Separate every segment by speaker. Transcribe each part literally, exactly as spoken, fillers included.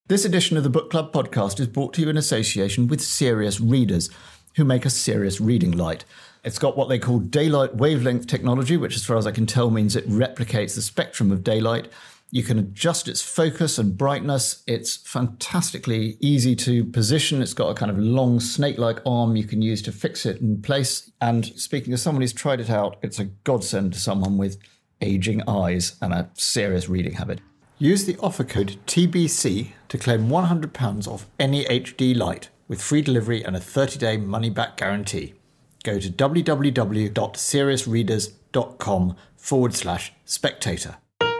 Speaker 1: This edition of the Book Club podcast is brought to you in association with Serious Readers, who make a serious reading light. It's got what they call daylight wavelength technology, which as far as I can tell means it replicates the spectrum of daylight. You can adjust its focus and brightness. It's fantastically easy to position. It's got a kind of long snake-like arm you can use to fix it in place. And speaking as someone who's tried it out, it's a godsend to someone with aging eyes and a serious reading habit. Use the offer code T B C to claim one hundred pounds off any H D light with free delivery and a thirty-day money-back guarantee. Go to www.seriousreaders.com forward slash spectator.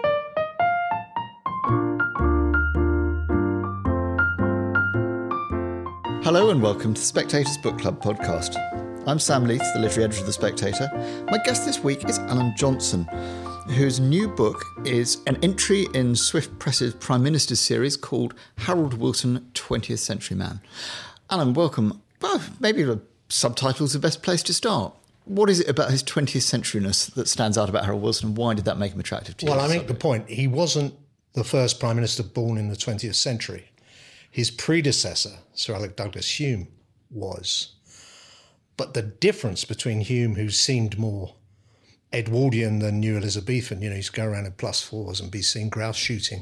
Speaker 1: Hello and welcome to the Spectator's Book Club podcast. I'm Sam Leith, the literary editor of The Spectator. My guest this week is Alan Johnson, whose new book is an entry in Swift Press's Prime Minister's series called Harold Wilson, twentieth Century Man. Alan, welcome. Well, maybe the subtitle's the best place to start. What is it about his twentieth centuryness that stands out about Harold Wilson, and why did that make him attractive to you?
Speaker 2: Well, I make the point, he wasn't the first Prime Minister born in the twentieth century. His predecessor, Sir Alec Douglas Hume, was. But the difference between Hume, who seemed more Edwardian than New Elizabethan, you know, he's go around in plus fours and be seen grouse shooting,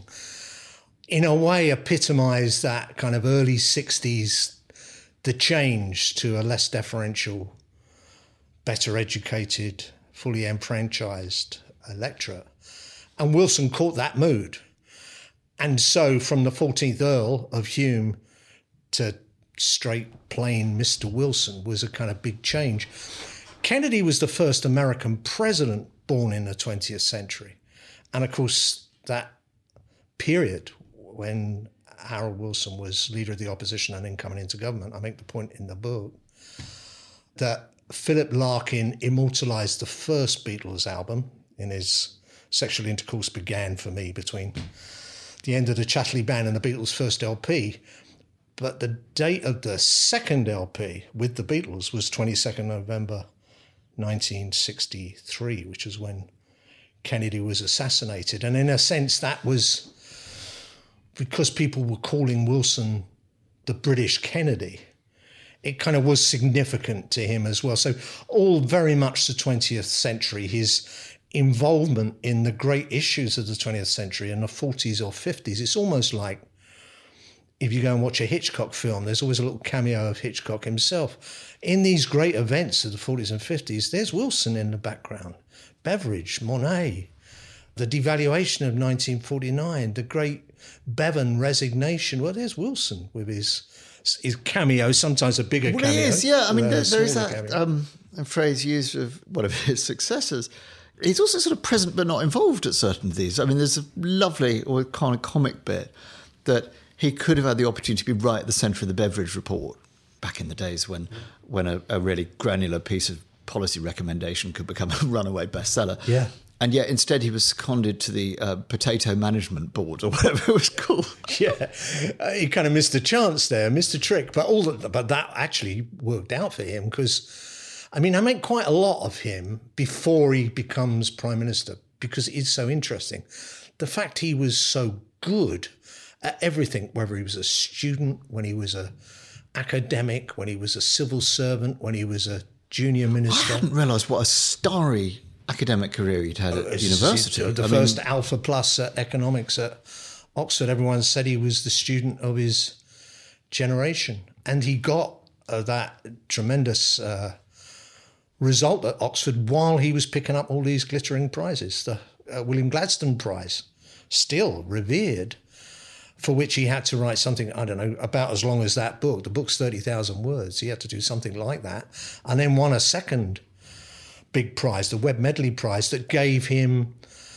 Speaker 2: in a way epitomised that kind of early sixties, the change to a less deferential, better educated, fully enfranchised electorate. And Wilson caught that mood. And so from the fourteenth Earl of Hume to straight, plain Mister Wilson was a kind of big change. Kennedy was the first American president born in the twentieth century. And of course, that period when Harold Wilson was leader of the opposition and then coming into government, I make the point in the book that Philip Larkin immortalised the first Beatles album in his Sexual Intercourse Began for me between the end of the Chatterley Band and the Beatles' first L P. But the date of the second L P with the Beatles was twenty-second November nineteen sixty-three, which was when Kennedy was assassinated. And in a sense, that was because people were calling Wilson the British Kennedy. It kind of was significant to him as well. So all very much the twentieth century, his involvement in the great issues of the twentieth century in the forties or fifties, it's almost like if you go and watch a Hitchcock film, there's always a little cameo of Hitchcock himself. In these great events of the forties and fifties, there's Wilson in the background. Beveridge, Monet, the devaluation of nineteen forty-nine, the great Bevan resignation. Well, there's Wilson with his his cameo, sometimes a bigger
Speaker 1: well,
Speaker 2: cameo.
Speaker 1: Well, it is, yeah. I mean, there, there is that
Speaker 2: cameo.
Speaker 1: um, a phrase used of one of his successors. He's also sort of present but not involved at certain of these. I mean, there's a lovely or kind of comic bit that he could have had the opportunity to be right at the centre of the Beveridge report back in the days when when a, a really granular piece of policy recommendation could become a runaway bestseller.
Speaker 2: Yeah.
Speaker 1: And yet instead he was seconded to the uh, Potato Management Board or whatever it was called.
Speaker 2: Yeah, uh, he kind of missed a chance there, missed a trick. But all that, but that actually worked out for him because, I mean, I make quite a lot of him before he becomes Prime Minister because it's so interesting. The fact he was so good at everything, whether he was a student, when he was a academic, when he was a civil servant, when he was a junior minister.
Speaker 1: I hadn't realised what a starry academic career he'd had at uh, university.
Speaker 2: The
Speaker 1: I
Speaker 2: first
Speaker 1: mean,
Speaker 2: Alpha Plus at economics at Oxford. Everyone said he was the student of his generation. And he got uh, that tremendous uh, result at Oxford while he was picking up all these glittering prizes. The uh, William Gladstone Prize, still revered, for which he had to write something, I don't know, about as long as that book. The book's thirty thousand words. He had to do something like that. And then won a second big prize, the Webb Medley Prize, that gave him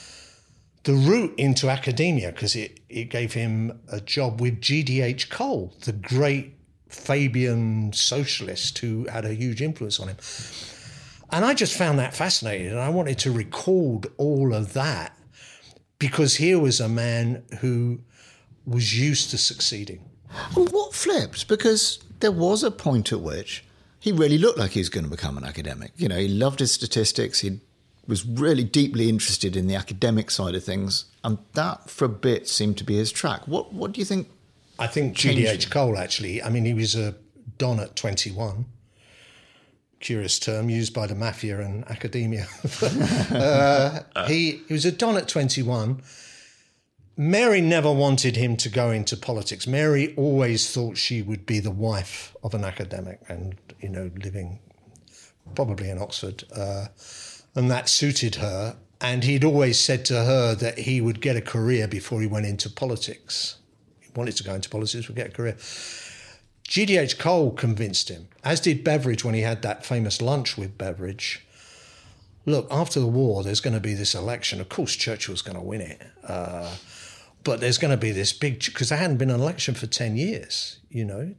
Speaker 2: the route into academia because it, it gave him a job with G D H Cole, the great Fabian socialist who had a huge influence on him. And I just found that fascinating. And I wanted to record all of that because here was a man who was used to succeeding.
Speaker 1: And what flipped? Because there was a point at which he really looked like he was going to become an academic. You know, he loved his statistics. He was really deeply interested in the academic side of things. And that, for a bit, seemed to be his track. What What do you think
Speaker 2: I think G D H Cole, actually, I mean, he was a Don at twenty-one. Curious term used by the mafia and academia. uh, he, he was a Don at twenty-one. Mary never wanted him to go into politics. Mary always thought she would be the wife of an academic and, you know, living probably in Oxford. Uh, and that suited her. And he'd always said to her that he would get a career before he went into politics. He wanted to go into politics, would get a career. G D H Cole convinced him, as did Beveridge when he had that famous lunch with Beveridge. Look, after the war, there's going to be this election. Of course, Churchill's going to win it. Uh, but there's going to be this big... Because there hadn't been an election for ten years, you know.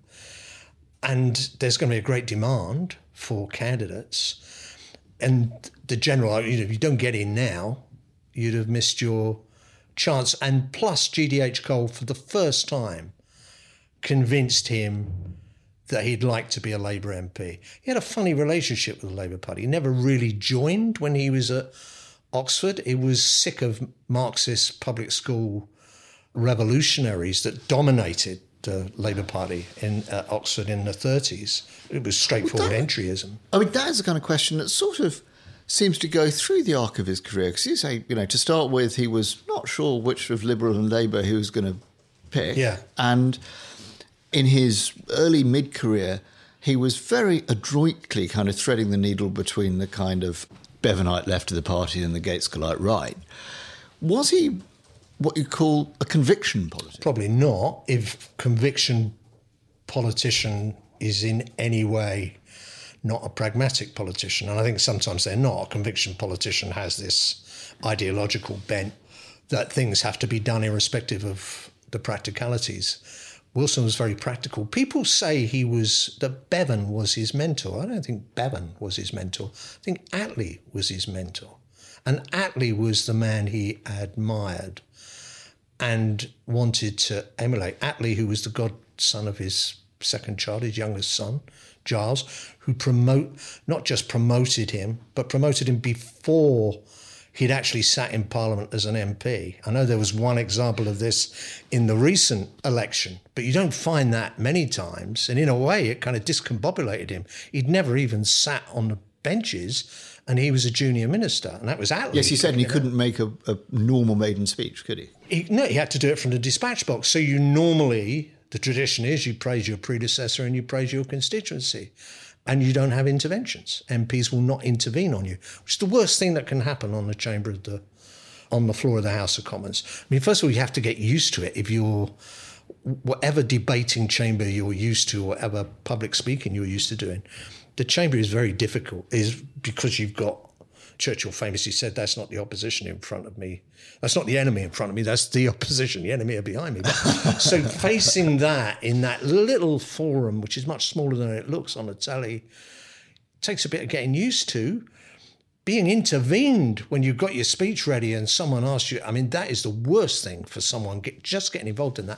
Speaker 2: And there's going to be a great demand for candidates. And the general, you know, if you don't get in now, you'd have missed your chance. And plus, G D H Cole, for the first time, convinced him that he'd like to be a Labour M P. He had a funny relationship with the Labour Party. He never really joined when he was at Oxford. He was sick of Marxist public school revolutionaries that dominated the Labour Party in uh, Oxford in the thirties. It was straightforward that, entryism.
Speaker 1: I mean, that is the kind of question that sort of seems to go through the arc of his career. Because you say, you know, to start with, he was not sure which of Liberal and Labour he was going to pick.
Speaker 2: Yeah.
Speaker 1: And in his early mid-career, he was very adroitly kind of threading the needle between the kind of Bevanite left of the party and the Gaitskellite right. Was he what you call a conviction politician?
Speaker 2: Probably not, if conviction politician is in any way not a pragmatic politician. And I think sometimes they're not. A conviction politician has this ideological bent that things have to be done irrespective of the practicalities. Wilson was very practical. People say he was, that Bevan was his mentor. I don't think Bevan was his mentor. I think Attlee was his mentor. And Attlee was the man he admired and wanted to emulate. Attlee, who was the godson of his second child, his youngest son, Giles, who promote not just promoted him, but promoted him before he'd actually sat in Parliament as an M P. I know there was one example of this in the recent election, but you don't find that many times. And in a way, it kind of discombobulated him. He'd never even sat on the benches, and he was a junior minister, and that was Attlee.
Speaker 1: Yes, he said, and he couldn't make a, a normal maiden speech, could he?
Speaker 2: he? No, he had to do it from the dispatch box. So you normally, the tradition is you praise your predecessor and you praise your constituency. And you don't have interventions. M Ps will not intervene on you, which is the worst thing that can happen on the chamber of the, on the floor of the House of Commons. I mean, first of all, you have to get used to it. If you're, whatever debating chamber you're used to, or whatever public speaking you're used to doing, the chamber is very difficult, is because you've got, Churchill famously said, that's not the opposition in front of me. That's not the enemy in front of me. That's the opposition. The enemy are behind me. But, so facing that in that little forum, which is much smaller than it looks on a telly, takes a bit of getting used to. Being intervened when you've got your speech ready and someone asks you, I mean, that is the worst thing for someone get, just getting involved in that.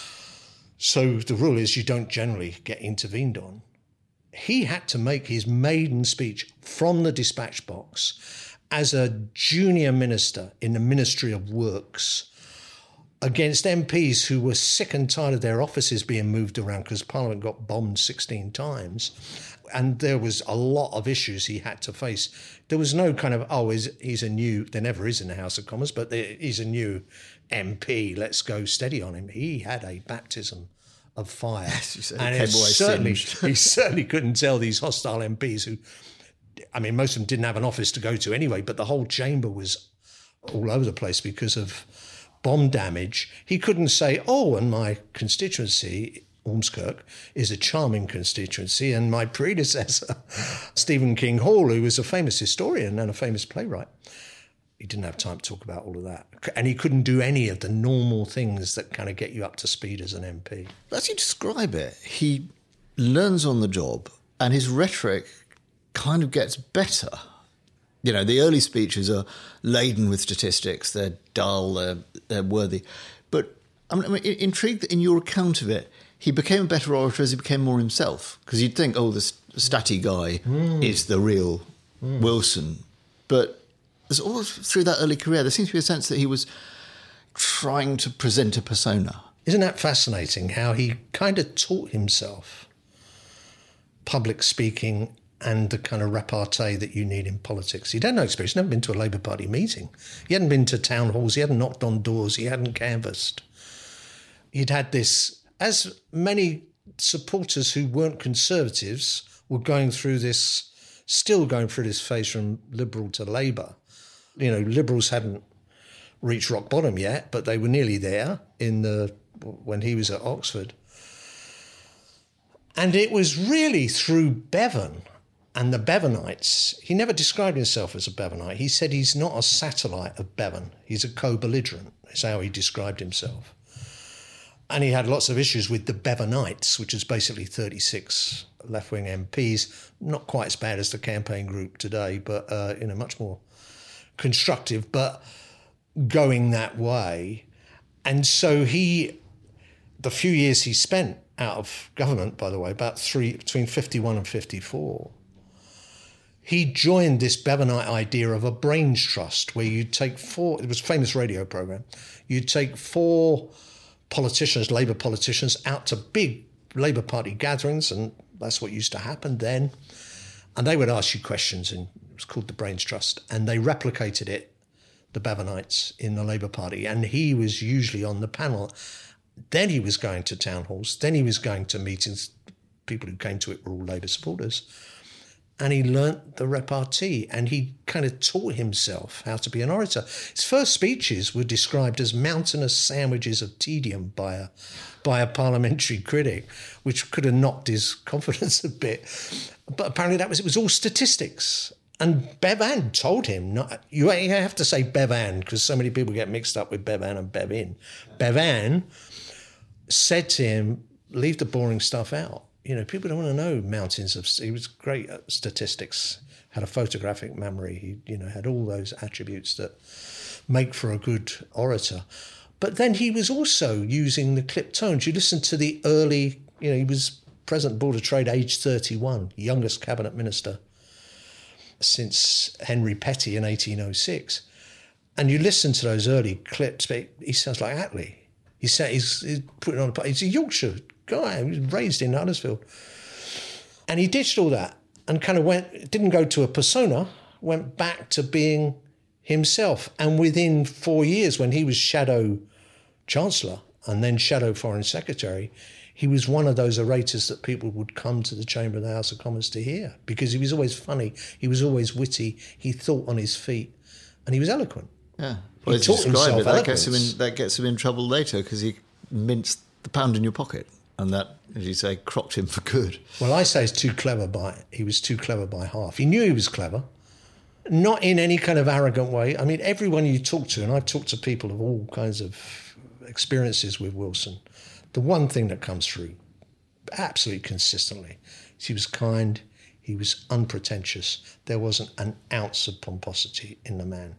Speaker 2: So the rule is you don't generally get intervened on. He had to make his maiden speech from the dispatch box as a junior minister in the Ministry of Works against M Ps who were sick and tired of their offices being moved around because Parliament got bombed sixteen times. And there was a lot of issues he had to face. There was no kind of, oh, he's, he's a new, there never is in the House of Commons, but there, he's a new M P, let's go steady on him. He had a baptism of fire.
Speaker 1: Yes,
Speaker 2: and it certainly, he certainly couldn't tell these hostile M Ps who, I mean, most of them didn't have an office to go to anyway, but the whole chamber was all over the place because of bomb damage. He couldn't say, oh, and my constituency, Ormskirk, is a charming constituency, and my predecessor, Stephen King Hall, who was a famous historian and a famous playwright, he didn't have time to talk about all of that. And he couldn't do any of the normal things that kind of get you up to speed as an M P.
Speaker 1: As you describe it, he learns on the job and his rhetoric kind of gets better. You know, the early speeches are laden with statistics. They're dull, they're, they're worthy. But I'm, I'm intrigued that in your account of it, he became a better orator as he became more himself. Because you'd think, oh, this statty guy mm. is the real mm. Wilson. But there's all through that early career, there seems to be a sense that he was trying to present a persona.
Speaker 2: Isn't that fascinating how he kind of taught himself public speaking and the kind of repartee that you need in politics? He'd had no experience, never been to a Labour Party meeting. He hadn't been to town halls, he hadn't knocked on doors, he hadn't canvassed. He'd had this, as many supporters who weren't Conservatives were going through this, still going through this phase from Liberal to Labour. You know, Liberals hadn't reached rock bottom yet, but they were nearly there in the when he was at Oxford. And it was really through Bevan and the Bevanites. He never described himself as a Bevanite. He said he's not a satellite of Bevan. He's a co-belligerent, is how he described himself. And he had lots of issues with the Bevanites, which is basically thirty-six left-wing M Ps, not quite as bad as the campaign group today, but uh, you know, much more constructive, but going that way. And so he, the few years he spent out of government, by the way, about three, between fifty-one and fifty-four, he joined this Bevanite idea of a brains trust where you'd take four, it was a famous radio program, you'd take four politicians, Labour politicians, out to big Labour Party gatherings, and that's what used to happen then. And they would ask you questions, and it was called the Brains Trust, and they replicated it, the Bevanites, in the Labour Party, and he was usually on the panel. Then he was going to town halls, then he was going to meetings. People who came to it were all Labour supporters. And he learnt the repartee, and he kind of taught himself how to be an orator. His first speeches were described as mountainous sandwiches of tedium by a, by a parliamentary critic, which could have knocked his confidence a bit. But apparently that was, it was all statistics. And Bevan told him, not, you have to say Bevan because so many people get mixed up with Bevan and Bevin. Bevan said to him, leave the boring stuff out. You know, people don't want to know mountains of... He was great at statistics, had a photographic memory. He, you know, had all those attributes that make for a good orator. But then he was also using the clipped tones. You listen to the early... You know, he was President Board of Trade, age thirty-one, youngest cabinet minister since Henry Petty in eighteen oh six. And you listen to those early clips, but he sounds like Attlee. He said he's, he's putting on a... He's a Yorkshire guy. He was raised in Huddersfield. And he ditched all that and kind of went, didn't go to a persona, went back to being himself. And within four years, when he was shadow chancellor and then shadow foreign secretary, he was one of those orators that people would come to the chamber of the House of Commons to hear because he was always funny, he was always witty, he thought on his feet, and he was eloquent.
Speaker 1: Yeah. Well, he taught himself it, that gets him in, that gets him in trouble later because he minced the pound in your pocket. And that, as you say, cropped him for good.
Speaker 2: Well, I say he's too clever by, he was too clever by half. He knew he was clever, not in any kind of arrogant way. I mean, everyone you talk to, and I've talked to people of all kinds of experiences with Wilson, the one thing that comes through absolutely consistently is he was kind, he was unpretentious. There wasn't an ounce of pomposity in the man.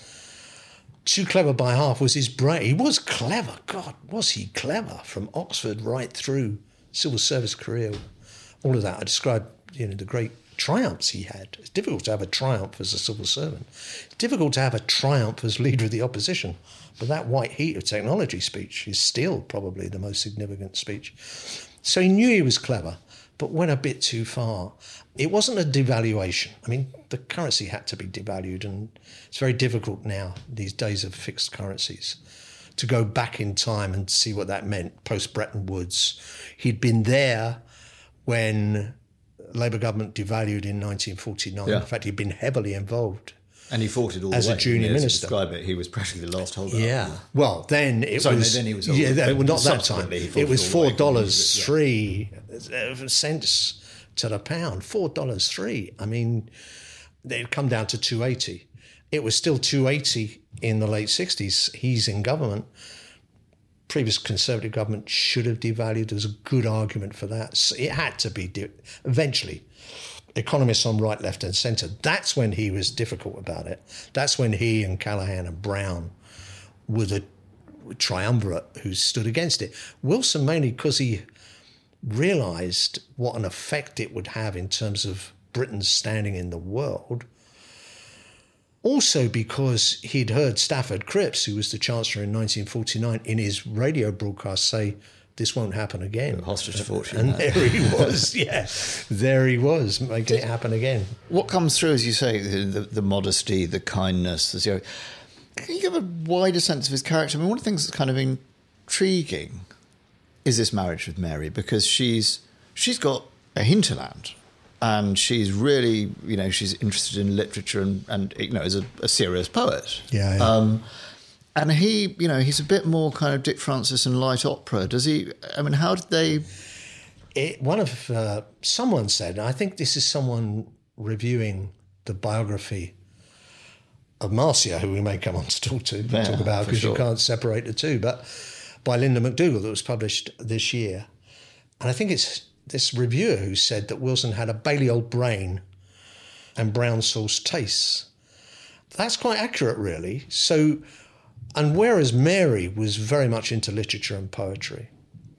Speaker 2: Too clever by half was his brain. He was clever. God, was he clever? From Oxford right through civil service career, all of that. I described, you know, the great triumphs he had. It's difficult to have a triumph as a civil servant. It's difficult to have a triumph as leader of the opposition. But that white heat of technology speech is still probably the most significant speech. So he knew he was clever, but went a bit too far. It wasn't a devaluation. I mean, the currency had to be devalued, and it's very difficult now, these days of fixed currencies, to go back in time and see what that meant post-Bretton Woods. He'd been there when Labour government devalued in nineteen forty-nine. Yeah. In fact, he'd been heavily involved.
Speaker 1: And he fought it all
Speaker 2: as
Speaker 1: the way.
Speaker 2: a junior minister.
Speaker 1: To describe it, he was practically the last holdout.
Speaker 2: Yeah. yeah. Well, then it
Speaker 1: Sorry,
Speaker 2: was...
Speaker 1: then he was...
Speaker 2: Yeah, well, not that time. It was four dollars
Speaker 1: yeah.
Speaker 2: three cents to the pound. four dollars three. I mean, it'd come down to two eighty. It was still two eighty in the late sixties. He's in government. Previous Conservative government should have devalued. There's a good argument for that. So it had to be... De- eventually... Economists on right, left and centre, that's when he was difficult about it. That's when he and Callaghan and Brown were the triumvirate who stood against it. Wilson mainly because he realised what an effect it would have in terms of Britain's standing in the world. Also because he'd heard Stafford Cripps, who was the Chancellor in nineteen forty-nine, in his radio broadcast say, this won't happen again.
Speaker 1: Hostage to fortune.
Speaker 2: And there he was, yeah. There he was, making it happen again.
Speaker 1: What comes through, as you say, the, the modesty, the kindness, the zero. Can you give a wider sense of his character? I mean, one of the things that's kind of intriguing is this marriage with Mary, because she's she's got a hinterland. And she's really, you know, she's interested in literature and, and you know, is a, a serious poet.
Speaker 2: Yeah, yeah.
Speaker 1: Um, and he, you know, he's a bit more kind of Dick Francis and light opera. Does he, I mean, how did they...
Speaker 2: It, one of, uh, someone said, and I think this is someone reviewing the biography of Marcia, who we may come on to talk to,
Speaker 1: Yeah,
Speaker 2: talk about, because
Speaker 1: sure.
Speaker 2: you can't separate the two, but by Linda McDougall, that was published this year. And I think it's this reviewer who said that Wilson had a Balliol brain and brown sauce tastes. That's quite accurate, really. So, and whereas Mary was very much into literature and poetry,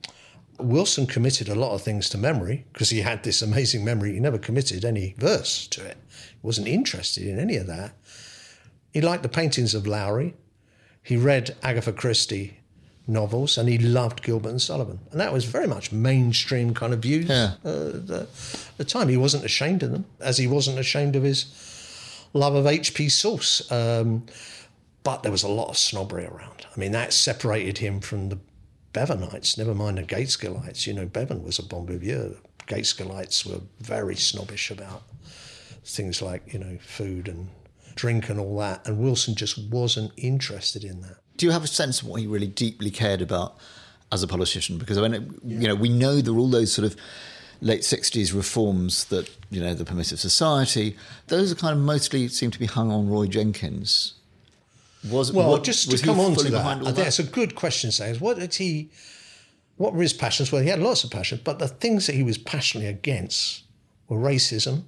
Speaker 2: Wilson committed a lot of things to memory because he had this amazing memory. He never committed any verse to it. He wasn't interested in any of that. He liked the paintings of Lowry. He read Agatha Christie novels, and he loved Gilbert and Sullivan. And that was very much mainstream kind of views
Speaker 1: yeah.
Speaker 2: uh, the, the time. He wasn't ashamed of them, as he wasn't ashamed of his love of H P Sauce. Um, but there was a lot of snobbery around. I mean, that separated him from the Bevonites, never mind the Gaitskillites. You know, Bevan was a bon viveur. The Gaitskillites were very snobbish about things like, you know, food and drink and all that. And Wilson just wasn't interested in that.
Speaker 1: Do you have a sense of what he really deeply cared about as a politician? Because I mean, yeah. you know, we know there are all those sort of late sixties reforms that, you know, the Permissive Society, those are kind of mostly seem to be hung on Roy Jenkins. Was
Speaker 2: well,
Speaker 1: what,
Speaker 2: just
Speaker 1: was
Speaker 2: to come on to that, I
Speaker 1: that?
Speaker 2: think that's a good question, Sayers. What did he? What were his passions? Well, he had lots of passion, but the things that he was passionately against were racism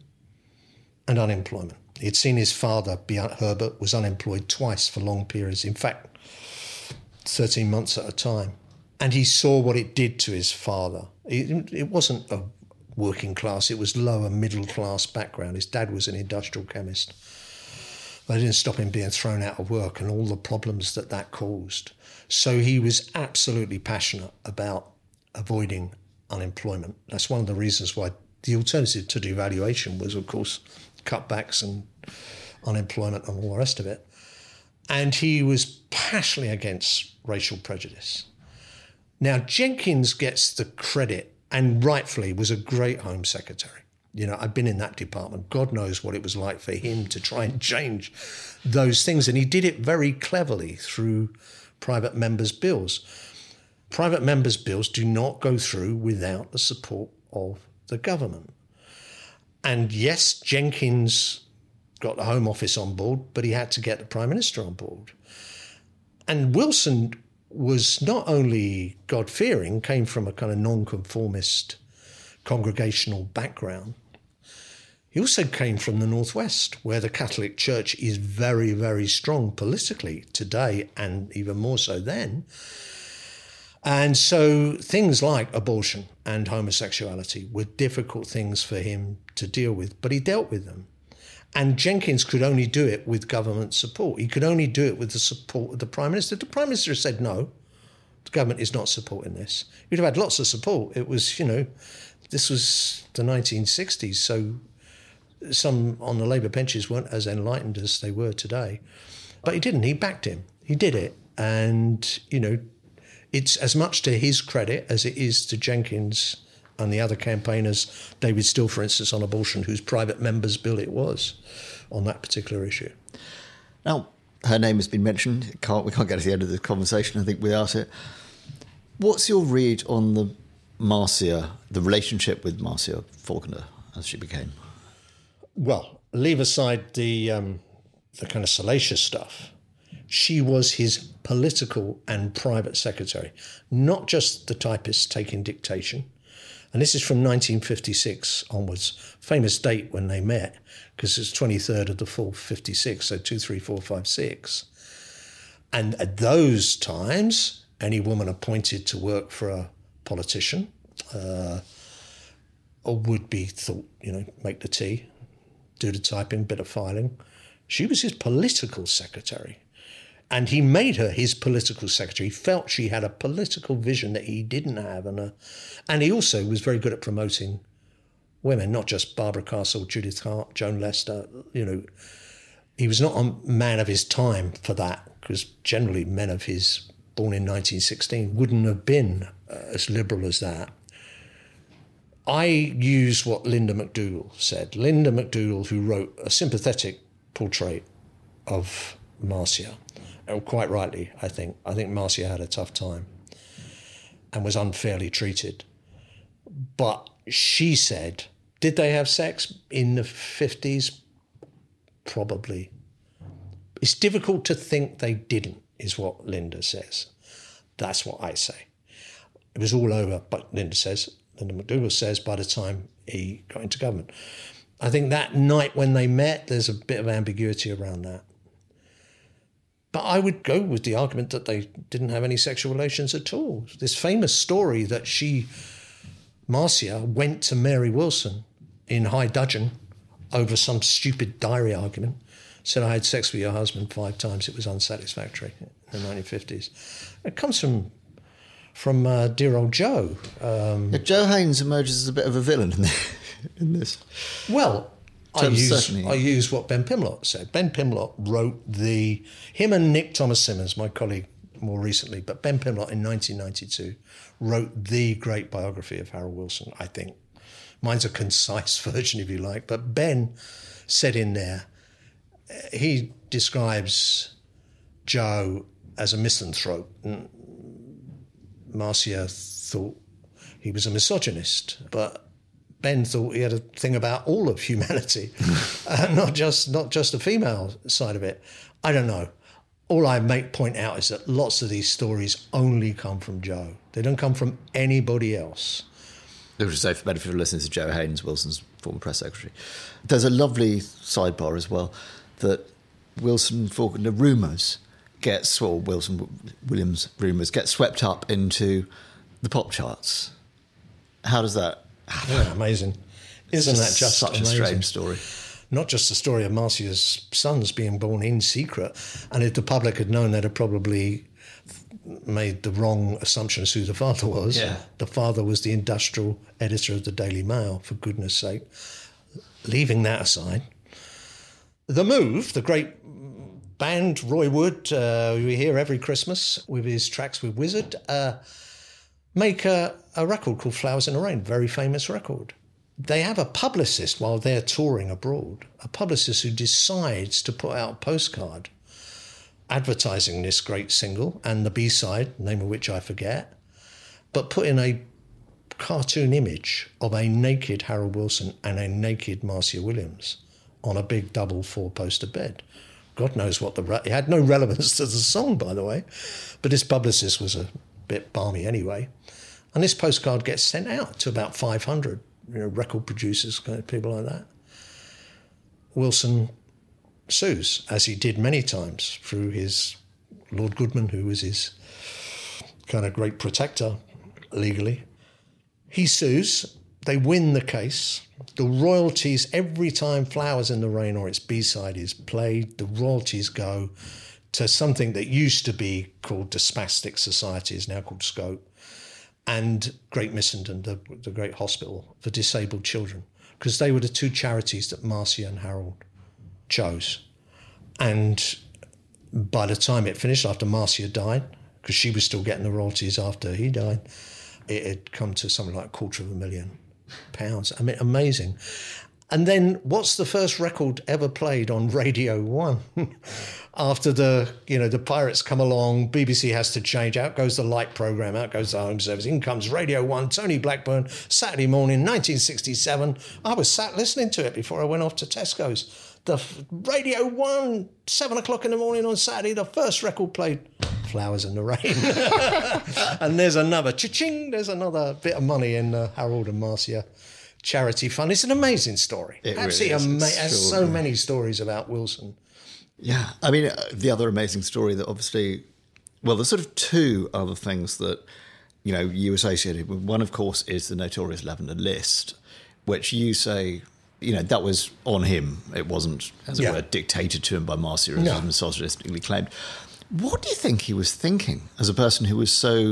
Speaker 2: and unemployment. He'd seen his father, Herbert, was unemployed twice for long periods. In fact, thirteen months at a time. And he saw what it did to his father. It, it wasn't a working class, it was lower middle class background. His dad was an industrial chemist. They didn't stop him being thrown out of work and all the problems that that caused. So he was absolutely passionate about avoiding unemployment. That's one of the reasons why the alternative to devaluation was, of course, cutbacks and unemployment and all the rest of it. And he was passionately against racial prejudice. Now, Jenkins gets the credit, and rightfully was a great Home Secretary. You know, I've been in that department. God knows what it was like for him to try and change those things. And he did it very cleverly through private members' bills. Private members' bills do not go through without the support of the government. And yes, Jenkins got the Home Office on board, but he had to get the Prime Minister on board. And Wilson was not only God-fearing, came from a kind of nonconformist congregational background. He also came from the Northwest, where the Catholic Church is very, very strong politically today, and even more so then. And so things like abortion and homosexuality were difficult things for him to deal with, but he dealt with them. And Jenkins could only do it with government support. He could only do it with the support of the Prime Minister. The Prime Minister said, no, the government is not supporting this. You'd have had lots of support. It was, you know, this was the nineteen sixties, so some on the Labour benches weren't as enlightened as they were today. But he didn't. He backed him. He did it. And, you know, it's as much to his credit as it is to Jenkins and the other campaigners, David Still, for instance, on abortion, whose private members' bill it was on that particular issue.
Speaker 1: Now, her name has been mentioned. Can't, we can't get to the end of the conversation, I think, without it. What's your read on the Marcia, the relationship with Marcia Falconer as she became?
Speaker 2: Well, leave aside the um, the kind of salacious stuff. She was his political and private secretary, not just the typist taking dictation. And this is from nineteen fifty-six onwards, famous date when they met, because it's twenty-third of the fourth, fifty-six, so two, three, four, five, six. And at those times, any woman appointed to work for a politician uh, would be thought, you know, make the tea, do the typing, bit of filing, She was his political secretary. And he made her his political secretary. He felt she had a political vision that he didn't have. And, a, and he also was very good at promoting women, not just Barbara Castle, Judith Hart, Joan Lester. You know, he was not a man of his time for that, because generally men of his, born in nineteen sixteen, wouldn't have been uh, as liberal as that. I use what Linda McDougall said. Linda McDougall, who wrote a sympathetic portrait of Marcia, and quite rightly, I think. I think Marcia had a tough time and was unfairly treated. But she said, did they have sex in the fifties? Probably. It's difficult to think they didn't, is what Linda says. That's what I say. It was all over, but Linda says, Linda McDougall says, by the time he got into government. I think that night when they met, there's a bit of ambiguity around that. But I would go with the argument that they didn't have any sexual relations at all. This famous story that she, Marcia, went to Mary Wilson in High Dudgeon over some stupid diary argument, said, I had sex with your husband five times, it was unsatisfactory in the nineteen fifties. It comes from from uh, dear old Joe. Um,
Speaker 1: yeah, Joe Haynes emerges as a bit of a villain in, the, in this.
Speaker 2: Well, I use, I use what Ben Pimlott said. Ben Pimlott wrote the, him and Nick Thomas Simmons, my colleague more recently, but Ben Pimlott in nineteen ninety-two wrote the great biography of Harold Wilson, I think. Mine's a concise version, if you like, but Ben said in there, he describes Joe as a misanthrope. Marcia thought he was a misogynist, but Ben thought he had a thing about all of humanity, uh, not just not just the female side of it. I don't know. All I make point out is that lots of these stories only come from Joe. They don't come from anybody else.
Speaker 1: I would say, for benefit of listeners, to Joe Haynes, Wilson's former press secretary. There's a lovely sidebar as well that Wilson Faulkner rumours gets, or Wilson Williams rumours get swept up into the pop charts. How does that happen?
Speaker 2: Yeah, amazing. Isn't that just
Speaker 1: such
Speaker 2: amazing?
Speaker 1: a strange story?
Speaker 2: Not just the story of Marcia's sons being born in secret, and if the public had known, they'd have probably made the wrong assumptions who the father was.
Speaker 1: Yeah.
Speaker 2: The father was the industrial editor of the Daily Mail, for goodness sake. Leaving that aside, The Move, the great band, Roy Wood, uh, we hear every Christmas with his tracks with Wizard, uh, make a, a record called Flowers in the Rain, very famous record. They have a publicist while they're touring abroad, a publicist who decides to put out a postcard advertising this great single and the B-side, name of which I forget, but put in a cartoon image of a naked Harold Wilson and a naked Marcia Williams on a big double four-poster bed. God knows what the... Re- it had no relevance to the song, by the way, but this publicist was a bit balmy anyway. And this postcard gets sent out to about five hundred, you know, record producers, kind of people like that. Wilson sues, as he did many times, through his Lord Goodman, who was his kind of great protector legally. He sues, they win the case. The royalties, every time Flowers in the Rain or its B-side is played, the royalties go to something that used to be called the Spastic Society, is now called Scope, and Great Missenden, the, the great hospital for disabled children, because they were the two charities that Marcia and Harold chose. And by the time it finished, after Marcia died, because she was still getting the royalties after he died, it had come to something like a quarter of a million pounds. I mean, amazing. And then what's the first record ever played on Radio one? After the, you know, the Pirates come along, B B C has to change. Out goes the light programme, out goes the home service. In comes Radio one, Tony Blackburn, Saturday morning, nineteen sixty-seven. I was sat listening to it before I went off to Tesco's. The Radio one, seven o'clock in the morning on Saturday, the first record played, Flowers in the Rain. And there's another, cha-ching, there's another bit of money in uh, Harold and Marcia charity fund. It's an amazing story.
Speaker 1: It
Speaker 2: Absolutely
Speaker 1: really is.
Speaker 2: amazing. There's so many stories about Wilson.
Speaker 1: Yeah. I mean, uh, the other amazing story that obviously, well, there's sort of two other things that, you know, you associated with. One, of course, is the notorious Lavender List, which you say You know, that was on him. It wasn't, as it
Speaker 2: Yeah.
Speaker 1: were, dictated to him by Marcia, as
Speaker 2: No.
Speaker 1: was misogynistically claimed. What do you think he was thinking as a person who was so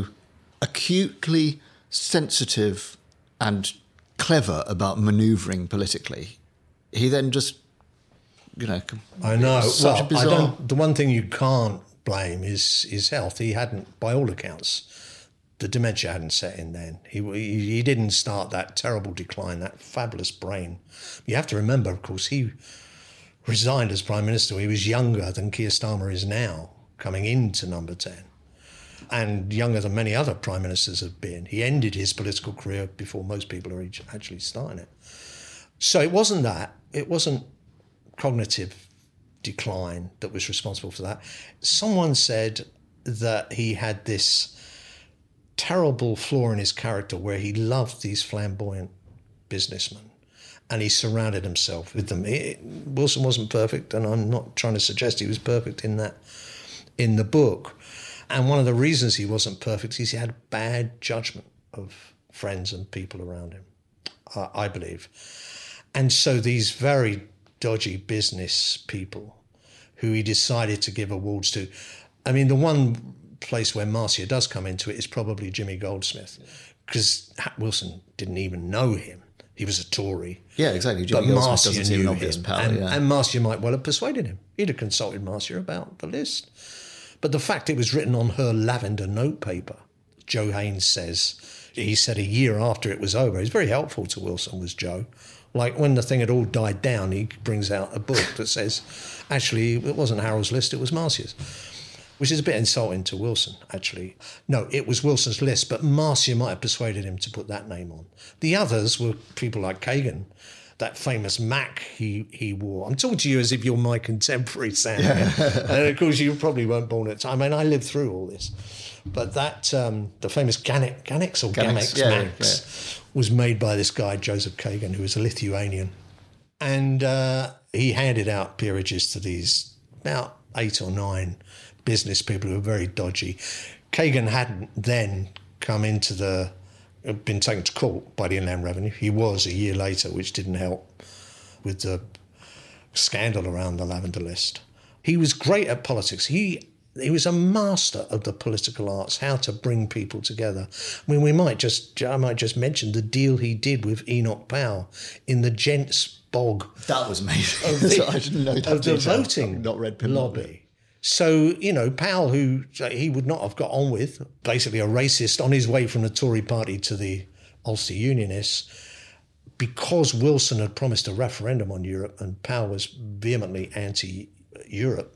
Speaker 1: acutely sensitive and clever about manoeuvring politically? He then just, you know...
Speaker 2: I know.
Speaker 1: Such a
Speaker 2: Well,
Speaker 1: bizarre...
Speaker 2: I don't, the one thing you can't blame is his health. He hadn't, by all accounts, the dementia hadn't set in then. He, he he didn't start that terrible decline, that fabulous brain. You have to remember, of course, he resigned as Prime Minister. He was younger than Keir Starmer is now, coming into number ten, and younger than many other Prime Ministers have been. He ended his political career before most people are actually starting it. So it wasn't that. It wasn't cognitive decline that was responsible for that. Someone said that he had this terrible flaw in his character where he loved these flamboyant businessmen and he surrounded himself with them. It, Wilson wasn't perfect, and I'm not trying to suggest he was perfect in that in the book. And one of the reasons he wasn't perfect is he had bad judgment of friends and people around him, uh, I believe. And so these very dodgy business people who he decided to give awards to, I mean, the one place where Marcia does come into it is probably Jimmy Goldsmith, because Wilson didn't even know him. He was a Tory.
Speaker 1: Yeah, exactly. Jimmy
Speaker 2: but
Speaker 1: Goldsmith
Speaker 2: Marcia
Speaker 1: doesn't seem
Speaker 2: knew
Speaker 1: an obvious
Speaker 2: him,
Speaker 1: pal,
Speaker 2: and,
Speaker 1: yeah.
Speaker 2: and Marcia might well have persuaded him. He'd have consulted Marcia about the list. But the fact it was written on her lavender notepaper, Joe Haynes says, he said a year after it was over, he's very helpful to Wilson, was Joe. Like when the thing had all died down, he brings out a book that says, actually, it wasn't Harold's list, it was Marcia's. Which is a bit insulting to Wilson, actually. No, it was Wilson's list, but Marcia might have persuaded him to put that name on. The others were people like Kagan, that famous Mac he, he wore. I'm talking to you as if you're my contemporary, Sam. Yeah. And of course, you probably weren't born at the time. I mean, I lived through all this. But that, um, the famous Ganex, Ganex or Gamex,
Speaker 1: yeah,
Speaker 2: Max, yeah. was made by this guy, Joseph Kagan, who was a Lithuanian. And uh, he handed out peerages to these about eight or nine business people who were very dodgy. Kagan hadn't then come into the, been taken to court by the Inland Revenue. He was a year later, which didn't help with the scandal around the Lavender List. He was great at politics. He he was a master of the political arts, how to bring people together. I mean, we might just, I might just mention the deal he did with Enoch Powell in the Gents Bog.
Speaker 1: That was amazing.
Speaker 2: Of the,
Speaker 1: I didn't know that
Speaker 2: of the
Speaker 1: detail.
Speaker 2: voting
Speaker 1: I've not read Pym
Speaker 2: lobby. So, you know, Powell, who he would not have got on with, basically a racist on his way from the Tory party to the Ulster Unionists, because Wilson had promised a referendum on Europe and Powell was vehemently anti-Europe,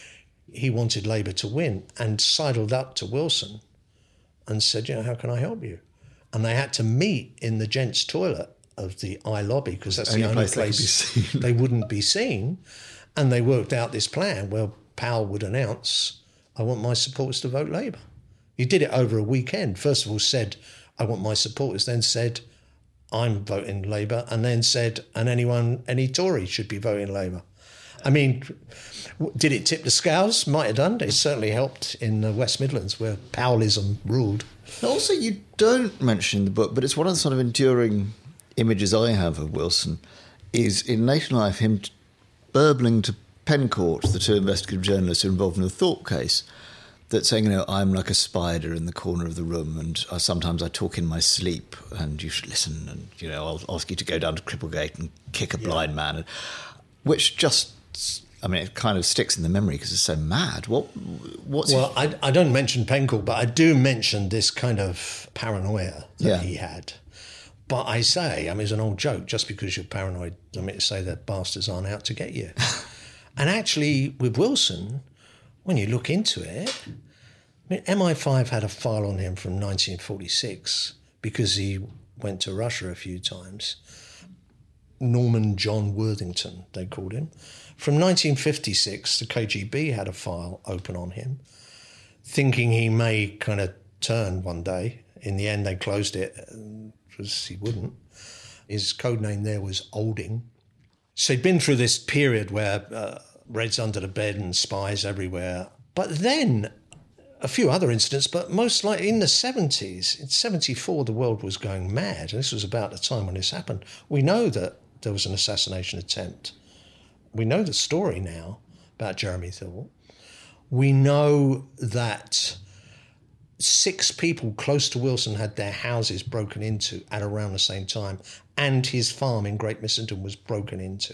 Speaker 2: he wanted Labour to win and sidled up to Wilson and said, you know, how can I help you? And they had to meet in the gents' toilet of the I Lobby, because that's the only place, place they, could be they wouldn't be seen. And they worked out this plan where Powell would announce, I want my supporters to vote Labour. He did it over a weekend. First of all said, I want my supporters, then said, I'm voting Labour, and then said, and anyone, any Tory should be voting Labour. I mean, did it tip the scales? Might have done. It certainly helped in the West Midlands where Powellism ruled.
Speaker 1: Also, you don't mention in the book, but it's one of the sort of enduring images I have of Wilson, is in later life him burbling to Pencourt, the two investigative journalists who are involved in the Thorpe case, that saying, you know, I'm like a spider in the corner of the room and I, sometimes I talk in my sleep and you should listen and, you know, I'll ask you to go down to Cripplegate and kick a yeah. blind man, which just, I mean, it kind of sticks in the memory because it's so mad. What? What's
Speaker 2: well, I, I don't mention Pencourt, but I do mention this kind of paranoia that
Speaker 1: yeah.
Speaker 2: he had. But I say, I mean, it's an old joke, just because you're paranoid, I mean to say that bastards aren't out to get you. And actually, with Wilson, when you look into it, I mean, M I five had a file on him from nineteen forty-six because he went to Russia a few times. Norman John Worthington, they called him. From nineteen fifty-six, the K G B had a file open on him, thinking he may kind of turn one day. In the end, they closed it because he wouldn't. His code name there was Olding. So he'd been through this period where uh, Reds under the bed and spies everywhere. But then a few other incidents, but most likely in the seventies, in seventy-four, the world was going mad. This was about the time when this happened. We know that there was an assassination attempt. We know the story now about Jeremy Thorpe. We know that six people close to Wilson had their houses broken into at around the same time, and his farm in Great Missington was broken into.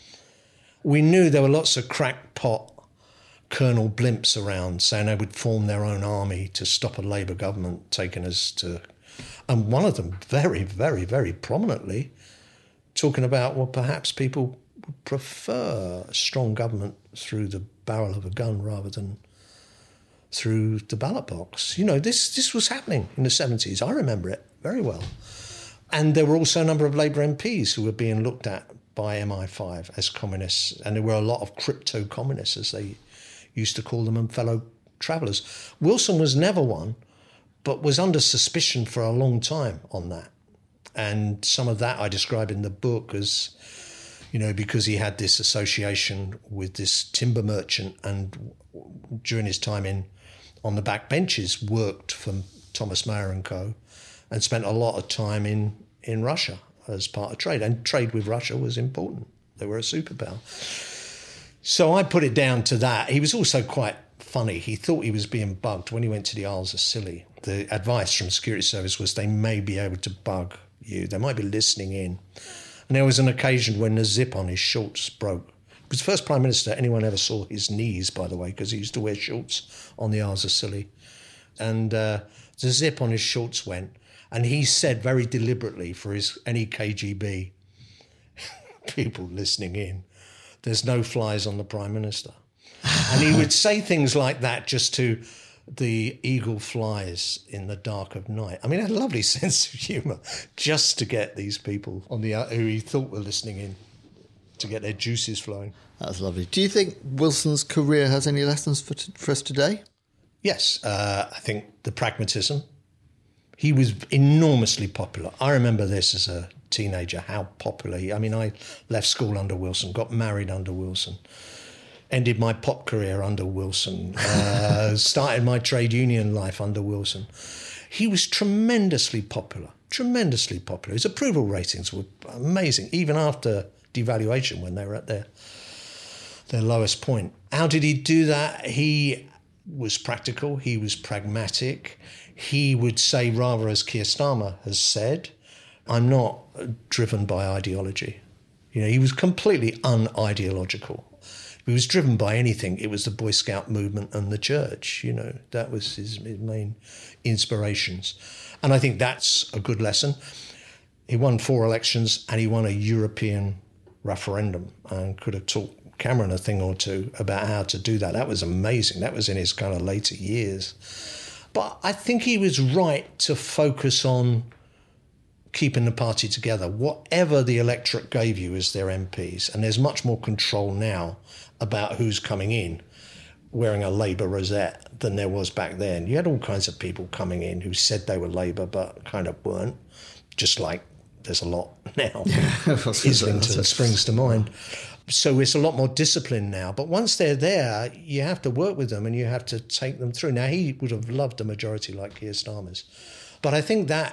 Speaker 2: We knew there were lots of crackpot Colonel Blimps around saying they would form their own army to stop a Labour government taking us to... And one of them very, very, very prominently talking about, well, perhaps people would prefer a strong government through the barrel of a gun rather than through the ballot box. You know, this this was happening in the seventies. I remember it very well. And there were also a number of Labour M Ps who were being looked at by M I five as communists. And there were a lot of crypto-communists, as they used to call them, and fellow travellers. Wilson was never one, but was under suspicion for a long time on that. And some of that I describe in the book as, you know, because he had this association with this timber merchant and during his time in on the back benches worked for Thomas Mayer and Co. and spent a lot of time in, in Russia as part of trade. And trade with Russia was important. They were a superpower. So I put it down to that. He was also quite funny. He thought he was being bugged when he went to the Isles of Scilly. The advice from the Security Service was they may be able to bug you. They might be listening in. And there was an occasion when the zip on his shorts broke. He was the first Prime Minister anyone ever saw his knees, by the way, because he used to wear shorts on the Isles of Scilly. And uh, the zip on his shorts went. And he said very deliberately for his any K G B people listening in, there's no flies on the Prime Minister. And he would say things like that just to the eagle flies in the dark of night. I mean, he had a lovely sense of humour just to get these people on the who he thought were listening in, to get their juices flowing.
Speaker 1: That's lovely. Do you think Wilson's career has any lessons for, t- for us today?
Speaker 2: Yes, uh, I think the pragmatism. He was enormously popular. I remember this as a teenager, how popular he... I mean, I left school under Wilson, got married under Wilson, ended my pop career under Wilson, uh, started my trade union life under Wilson. He was tremendously popular, tremendously popular. His approval ratings were amazing, even after devaluation when they were at their, their lowest point. How did he do that? He was practical, he was pragmatic. He would say, rather as Keir Starmer has said, I'm not driven by ideology. You know, he was completely unideological. If he was driven by anything, it was the Boy Scout movement and the church. You know, that was his, his main inspirations. And I think that's a good lesson. He won four elections and he won a European referendum and could have taught Cameron a thing or two about how to do that. That was amazing. That was in his kind of later years. But I think he was right to focus on keeping the party together, whatever the electorate gave you as their M Ps. And there's much more control now about who's coming in wearing a Labour rosette than there was back then. You had all kinds of people coming in who said they were Labour but kind of weren't, just like there's a lot now. Yeah, Islington springs to mind. So it's a lot more disciplined now. But once they're there, you have to work with them and you have to take them through. Now, he would have loved a majority like Keir Starmer's. But I think that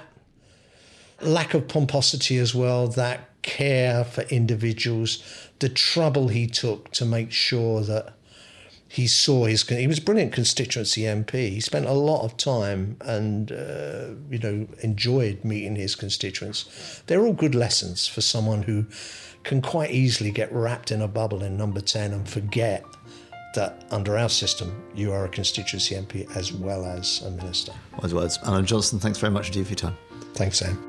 Speaker 2: lack of pomposity as well, that care for individuals, the trouble he took to make sure that he saw his... He was a brilliant constituency M P. He spent a lot of time and, uh, you know, enjoyed meeting his constituents. They're all good lessons for someone who can quite easily get wrapped in a bubble in number ten and forget that under our system, you are a constituency M P as well as a minister.
Speaker 1: Wise words. Alan Johnson, thanks very much indeed for your time.
Speaker 2: Thanks, Sam.